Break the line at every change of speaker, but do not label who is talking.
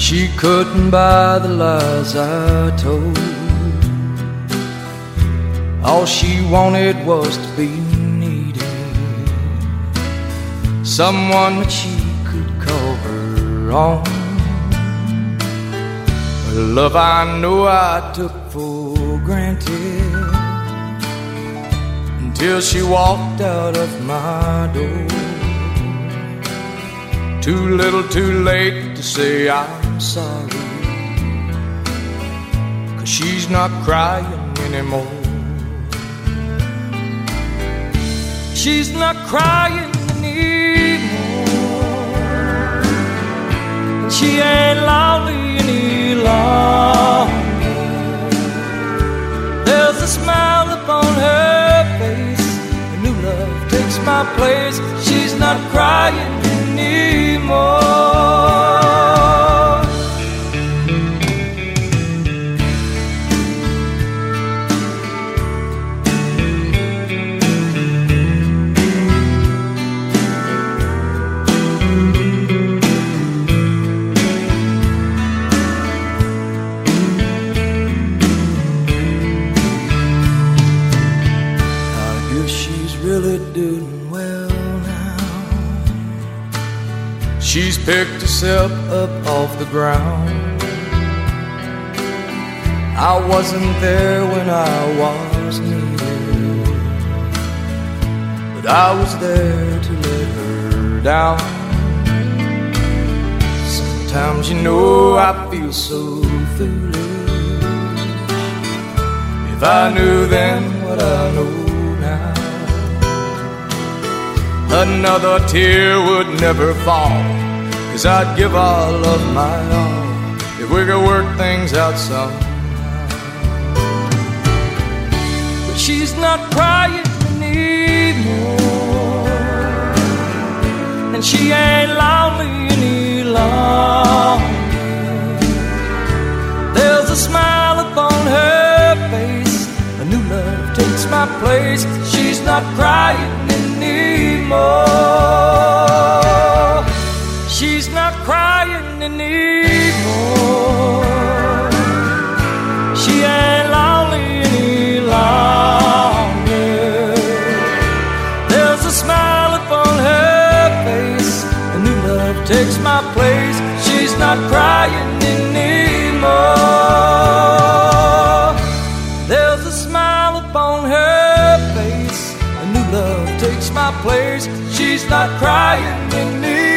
She couldn't buy the lies I told. All she wanted was to be needed, someone that she could call her own. Her love I know I took for granted, until she walked out of my door. Too little too late to say I'm sorry, 'cause she's not crying anymore. She's not crying anymore, and she ain't lonely any longer. There's a smile upon her face, a new love takes my place. She's not crying anymore. Really doing well now. She's picked herself up off the ground. I wasn't there when I was needed, but I was there to let her down. Sometimes you know I feel so foolish. If I knew then what I know now, another tear would never fall, 'cause I'd give all of my all if we could work things out somehow. But she's not crying anymore, and she ain't lonely any longer. There's a smile upon her face, a new love takes my place. She's not crying anymore. She's not crying anymore. She ain't lonely any longer. There's a smile upon her face, a new love takes my place. She's not crying anymore. There's a smile upon her face, a new love takes my place. She's not crying anymore.